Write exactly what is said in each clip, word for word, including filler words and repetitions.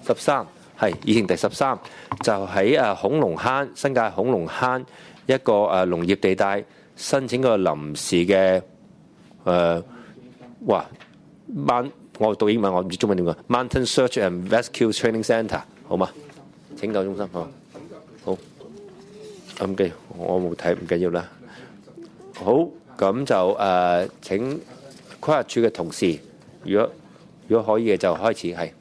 十三係議程第十三，就喺誒恐龍坑新界恐龍坑一個誒農業地帶申請個臨時嘅誒、呃，哇，Mount 我讀英文我唔知中文點講 ，Mountain Search and Rescue Training Centre 好嘛？拯救中心好，好，咁嘅我冇睇唔緊要啦。好，咁就誒、呃、請規劃處嘅同事，如果如果可以嘅就開始係。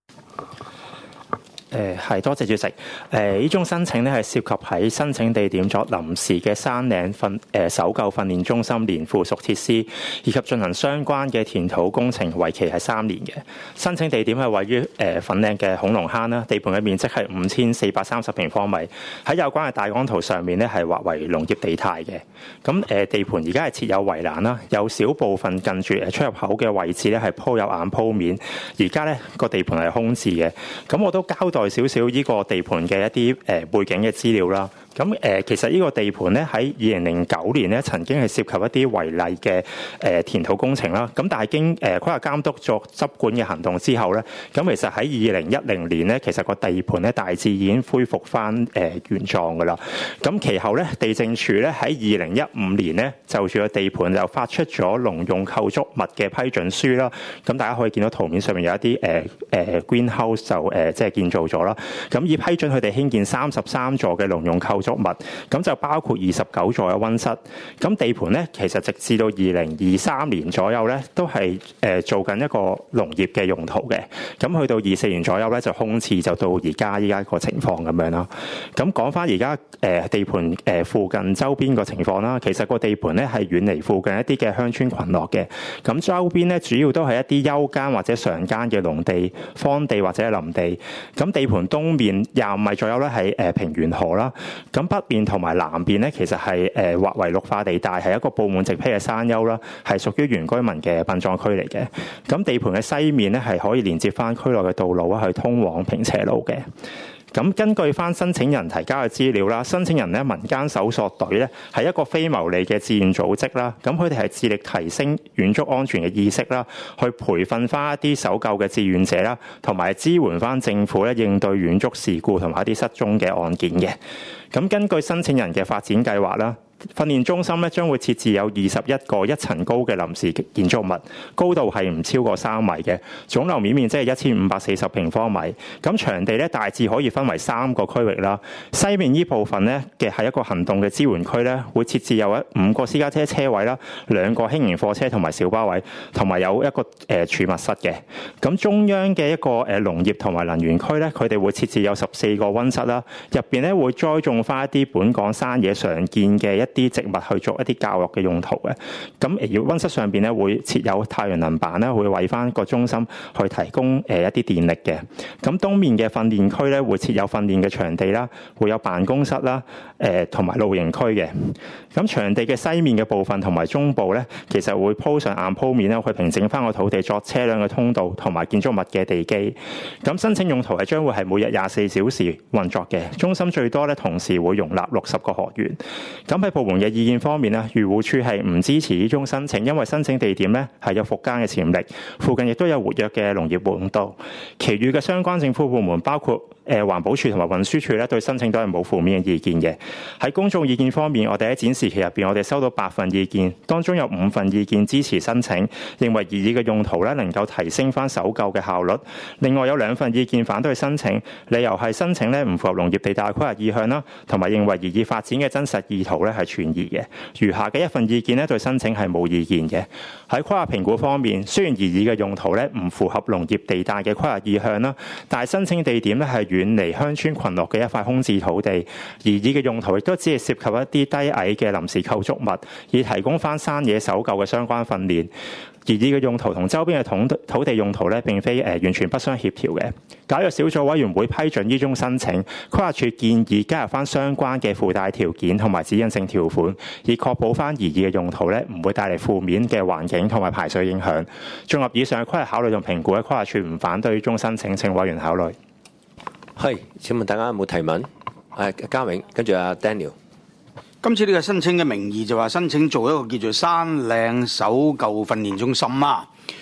誒係多謝主席。誒、呃、呢宗申請咧係涉及喺申請地點作臨時嘅山嶺訓誒搜救訓練中心連附屬設施，以及進行相關嘅填土工程，為期係三年嘅。申請地點係位於誒、呃、粉嶺嘅恐龍坑啦，地盤嘅面積係五千四百三十平方米。喺有關嘅大綱圖上面咧係劃為農業地帶嘅。咁誒、呃、地盤而家係設有圍欄啦，有少部分近住誒出入口嘅位置咧係鋪有硬鋪面。而家咧個地盤係空置嘅。咁我都交代少少呢個地盤嘅一啲誒背景嘅資料啦。咁誒、呃、其實呢個地盤咧喺二零零九年咧曾經係涉及一啲違例嘅誒填土工程啦。咁但係經誒規劃監督作執管嘅行動之後咧，咁其實喺二零一零年咧，其實個地盤咧大致已經恢復翻誒原狀噶啦。咁其後咧地政署咧喺二零一五年咧就住個地盤就發出咗農用構築物嘅批准書啦。咁大家可以見到圖面上面有一啲誒誒 greenhouse 就誒即係建造咗啦。咁以批准佢哋興建三十三座嘅農用構築物，咁就包括二十九座嘅溫室。咁地盤咧，其實直至到二零二三年左右咧，都係誒做緊一個農業嘅用途嘅。咁去到二四年左右咧，就空置，就到而家依家個情況咁樣啦。咁講翻而家誒地盤誒附近周邊個情況啦，其實個地盤咧係遠離附近一啲嘅鄉村群落嘅。咁周邊咧主要都係一啲休耕或者常耕嘅農地、荒地或者林地。咁地盤東面廿五米左右咧係誒平原河啦。咁北邊同埋南邊咧，其實係誒劃為綠化地帶，係一個佈滿植被嘅山丘啦，係屬於原居民嘅殯葬區嚟嘅。咁地盤嘅西面咧係可以連接翻區內嘅道路啊，去通往平斜路嘅。咁根據翻申請人提交嘅資料啦，申請人咧民間搜索隊咧係一個非牟利嘅志願組織啦，咁佢哋係致力提升遠足安全嘅意識啦，去培訓翻一啲搜救嘅志願者啦，同埋支援翻政府咧應對遠足事故同埋一啲失蹤嘅案件嘅。咁根據申請人嘅發展計劃啦，訓練中心咧將會設置有二十一個一層高嘅臨時建築物，高度係唔超過三米嘅，總樓面面積係一千五百四十平方米。咁場地咧大致可以分為三個區域啦。西面呢部分咧嘅係一個行動嘅支援區咧，會設置有一五個私家車車位啦，兩個輕型貨車同埋小巴位，同埋有一個誒、呃、儲物室嘅。咁中央嘅一個誒、呃、農業同埋能源區咧，佢哋會設置有十四個溫室啦，入邊咧會栽種翻一啲本港山野常見嘅一啲植物去做一啲教育嘅用途嘅。咁而溫室上邊咧會設有太陽能板咧，會為翻個中心去提供誒一啲電力嘅。咁東面嘅訓練區咧會設有訓練嘅場地啦，會有辦公室啦，誒同埋露營區嘅。咁場地嘅西面嘅部分同埋中部咧，其實會鋪上硬鋪面咧，去平整翻個土地作車輛嘅通道同埋建築物嘅地基。咁申請用途係將會係每日廿四小時運作嘅。中心最多咧同時會容納六十個學員。咁喺部門嘅意見方面咧，漁護署係唔支持呢宗申請，因為申請地點咧係有復耕嘅潛力，附近亦都有活躍嘅農業活動。其餘嘅相關政府部門包括誒環保署同埋運輸署咧，對申請都係冇負面嘅意見嘅。喺公眾意見方面，我哋喺展示期入邊，我哋收到八份意見，當中有五份意見支持申請，認為擬議嘅用途咧能夠提升翻搜救嘅效率。另外有兩份意見反對申請，理由係申請咧唔符合農業地帶規劃意向啦，同埋認為擬議發展嘅真實意圖咧係存疑嘅。餘下嘅一份意見咧對申請係冇意見嘅。喺規劃評估方面，雖然擬議嘅用途咧唔符合農業地帶嘅規劃意向啦，但係申請地點咧係遠離鄉村群落嘅一塊空置土地，擬議嘅用途亦都只係涉及一啲低矮嘅臨時構築物，以提供翻山野搜救嘅相關訓練。擬議嘅用途同周邊嘅土土地用途咧並非誒、呃、完全不相協調嘅。假若小組委員會批准呢宗申請，規劃署建議加入翻相關嘅附帶條件同埋指引性條款，以確保翻擬議嘅用途咧唔會帶嚟負面嘅環境同埋排水影響。綜合以上嘅規劃考慮同評估，規劃署唔反對呢宗申請，請委員考慮。 係，請問大家有冇提問？誒，嘉永，跟住阿 Daniel。 今次呢個申請嘅名義就話申請做一個叫做山嶺搜救訓練中心啊。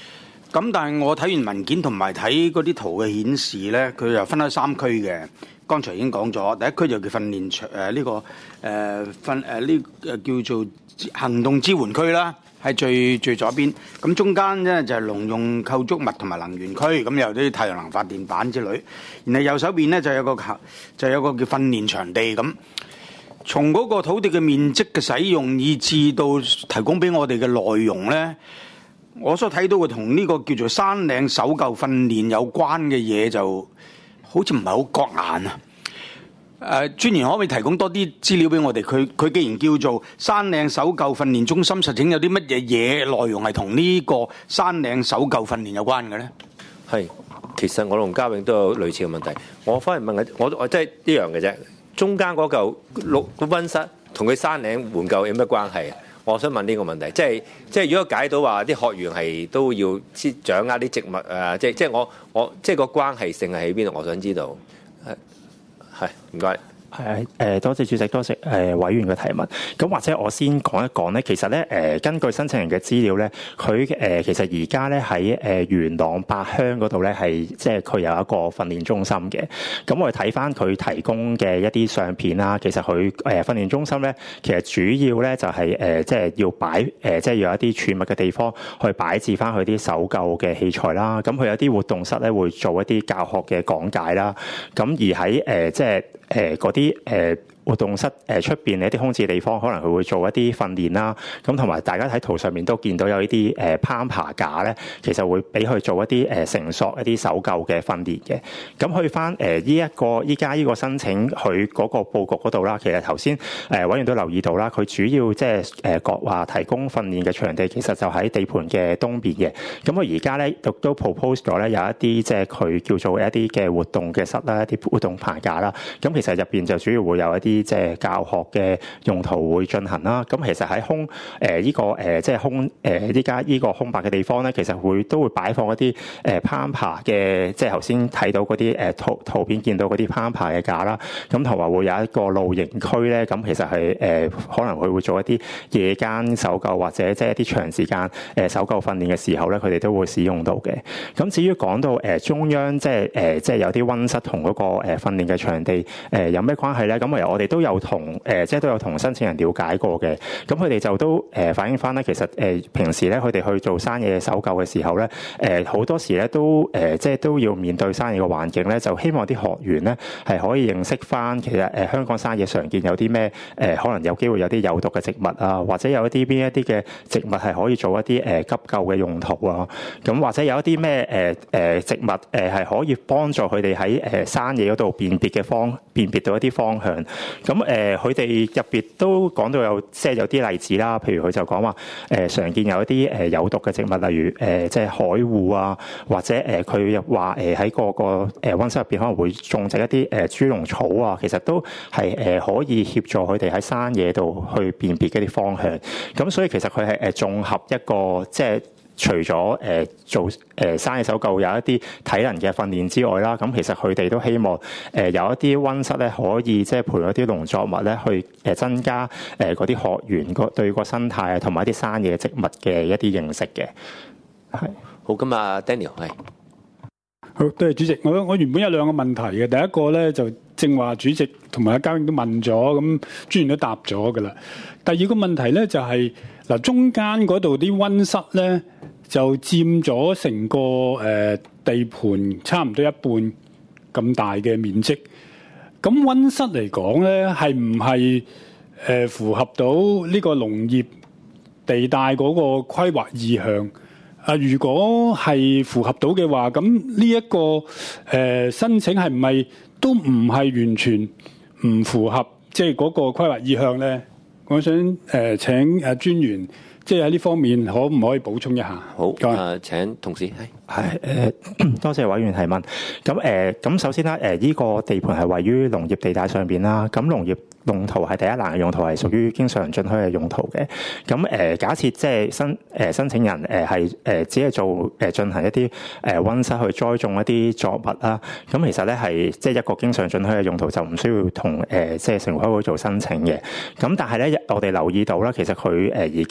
咁但係我睇完文件同埋睇嗰啲圖嘅顯示咧，佢又分開三區嘅。剛才已經講咗，第一區就叫訓練場，誒、呃、呢、這個誒訓誒呢誒叫做行動支援區啦，係最最左邊。咁中間咧就係、是、農用構築物同埋能源區，咁有啲太陽能發電板之類。然後右手邊咧就有個就有個叫訓練場地咁。從嗰個土地嘅面積嘅使用，以至到提供俾我哋嘅內容咧，我所睇到嘅同呢個叫做山嶺搜救訓練有關嘅嘢就好似唔係好覺眼啊！誒，專員可唔可以提供多啲資料俾我哋？佢佢既然叫做山嶺搜救訓練中心，實情有啲乜嘢嘢內容係同呢個山嶺搜救訓練有關嘅咧？ 係，其實我同嘉永都有類似嘅問題。我反而問嘅，我我即係一樣嘅啫。中間嗰嚿綠個溫室同佢山嶺援救有咩關係啊？我想問呢個問題，即係即係如果解到話啲學員係都要知掌握啲植物啊，即係即係我我即係個關係性係喺邊度？我想知道。係係唔該。 係啊，誒多謝主席，多謝誒委員嘅提問。咁或者我先講一講咧，其實咧誒根據申請人嘅資料咧，佢誒其實而家咧喺誒元朗八鄉嗰度咧係即係佢有一個訓練中心嘅。咁我哋睇翻佢提供嘅一啲相片啦，其實佢誒訓練中心咧，其實主要咧就係誒即係要擺誒即係要有一啲儲物嘅地方去擺置翻佢啲搜救嘅器材啦。咁佢有啲活動室咧會做一啲教學嘅講解啦。咁而喺誒即係誒嗰啲誒活動室誒出邊嘅一啲空置地方，可能佢會做一啲訓練啦。咁同埋大家喺圖上面都見到有呢啲誒攀爬架咧，其實會俾佢做一啲誒繩索一啲搜救嘅訓練嘅。咁去翻誒呢一個依家呢個申請佢嗰個佈局嗰度啦，其實頭先誒委員都留意到啦，佢主要即係誒講話提供訓練嘅場地，其實就喺地盤嘅東邊嘅。咁佢而家咧亦都 propose 咗咧有一啲即係佢叫做一啲嘅活動嘅室啦，一啲活動爬架啦。咁其實入邊就主要會有一啲即係教學嘅用途會進行啦。咁其實喺空誒呢、呃這個誒、呃、即係空誒依家呢個空白嘅地方咧，其實會都會擺放一啲誒、呃、攀爬嘅，即係頭先睇到嗰啲誒圖圖片見到嗰啲攀爬嘅架啦。咁同埋會有一個露營區咧。咁其實係誒、呃、可能佢會做一啲夜間搜救或者即係一啲長時間誒搜救訓練嘅時候咧，佢哋都會使用到嘅。咁至於講到誒、呃、中央即係誒、呃、即係有啲溫室同嗰個誒訓練嘅場地誒、呃、有咩關係咧？咁啊我哋都有同誒、呃、即係都有同申請人了解過嘅。咁佢哋就都誒、呃、反映翻咧，其實誒、呃、平時咧佢哋去做山野搜救嘅時候咧，誒、呃、好多時咧都誒、呃、即係都要面對山野嘅環境咧，就希望啲學員咧係可以認識翻其實誒、呃、香港山野常見有啲咩誒可能有機會有啲有毒嘅植物啊，或者有一啲邊一啲嘅植物係可以做一啲誒、呃、急救嘅用途啊。咁或者有一啲咩誒誒植物誒係可以幫助佢哋喺誒山野嗰度辨別嘅方辨別到一啲方向。咁誒佢哋入邊都講到有即係有啲例子啦，譬如佢就講話誒常見有一啲誒有毒嘅植物，例如誒即係海芋啊，或者誒佢又話誒喺個個誒溫室入邊可能會種植一啲誒豬籠草啊，其實都係誒可以協助佢哋喺山野度去辨別嗰啲方向。咁所以其實佢係誒綜合一個即係。除咗誒、呃、做誒、呃、山野搜救有一啲體能嘅訓練之外啦，咁其實佢哋都希望誒、呃、有一啲溫室咧，可以即係培養一啲農作物咧，去誒增加誒嗰啲學員個對個生態啊，同埋一啲山野植物嘅一啲認識嘅。係好，咁啊 Daniel 係。 好，多謝主席。我我原本有兩個問題嘅，第一個咧就正話主席同埋阿嘉永都問咗，咁專員都答咗㗎啦。第二個問題咧就係、是、嗱，中間嗰度啲溫室咧就佔咗成個誒、呃、地盤差唔多一半咁大嘅面積。咁溫室嚟講咧，係唔係誒符合到呢個農業地帶嗰個規劃意向？啊，如果係符合到嘅話，咁呢一個誒、呃、申請係唔係都唔係完全唔符合即係嗰個規劃意向咧？我想誒、呃、請誒專員即係喺呢方面可唔可以補充一下？ 好，誒、呃、請同事係係誒多謝委員提問。咁誒咁首先啦，誒、呃、依、這個地盤係位於農業地帶上邊啦。咁農業用途係第一欄嘅用途係屬於經常准許嘅用途嘅。咁誒、呃、假設即係申誒、呃、申請人誒係誒只係做誒進行一啲誒溫室去栽種一啲作物啦。咁其實咧係即係一個經常准許嘅用途，就唔需要同誒、呃、即係城規會做申請嘅。咁但係咧，我哋留意到啦，其實佢誒而家去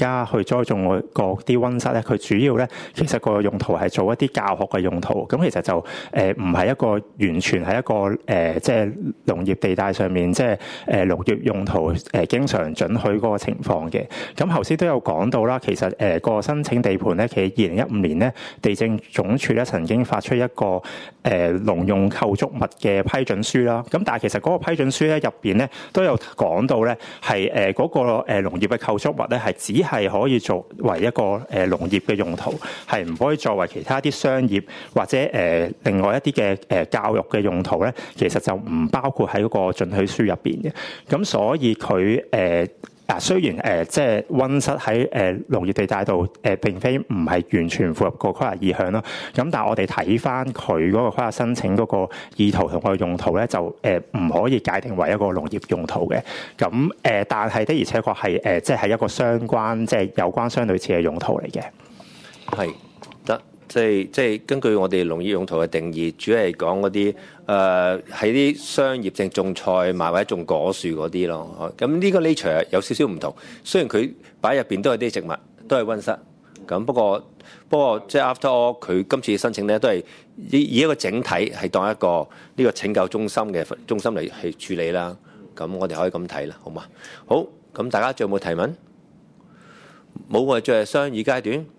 栽種個啲溫室咧，佢主要咧其實個用途係做一啲教學嘅用途。咁其實就誒唔係一個完全係一個誒、呃、即係農業地帶上面即係誒農業用途誒、呃、經常准許嗰個情況嘅。咁頭先都有講到啦，其實誒、呃個申請地盤咧，其實二零一五年咧，地政總署咧曾經發出一個誒、呃、農用構築物嘅批准書啦。咁但係其實嗰個批准書咧入邊咧都有講到咧係誒嗰個誒農業嘅構築物咧係只係可以作為一個誒農業嘅用途，係唔可以作為其他啲商業或者誒、呃、另外一啲嘅誒教育嘅用途咧，其實就唔包括喺嗰個准許書入邊嘅。咁所以佢誒嗱雖然誒、呃、即係溫室喺誒農業地帶度誒並非唔係完全符合個規劃意向咯，咁但係我哋睇翻佢嗰個規劃申請嗰個意圖同個用途咧，就誒唔可以界定為一個農業用途嘅。咁誒、呃，但係的而且確係誒即係係一個相關即係有關相類似嘅用途嚟嘅。 係得。即係即係根據我哋農業用途嘅定義，主要係講嗰啲誒喺啲商業性種菜賣或者種果樹嗰啲咯。咁呢個 nature 有少少唔同，雖然佢擺入邊都係啲植物，都係溫室。咁不過不過即係 after all，佢今次申請咧都係以以一個整體係當一個呢個拯救中心嘅中心嚟去處理啦。咁我哋可以咁睇啦，好嘛？好，咁大家仲有冇提問？冇，我哋進入商議階段。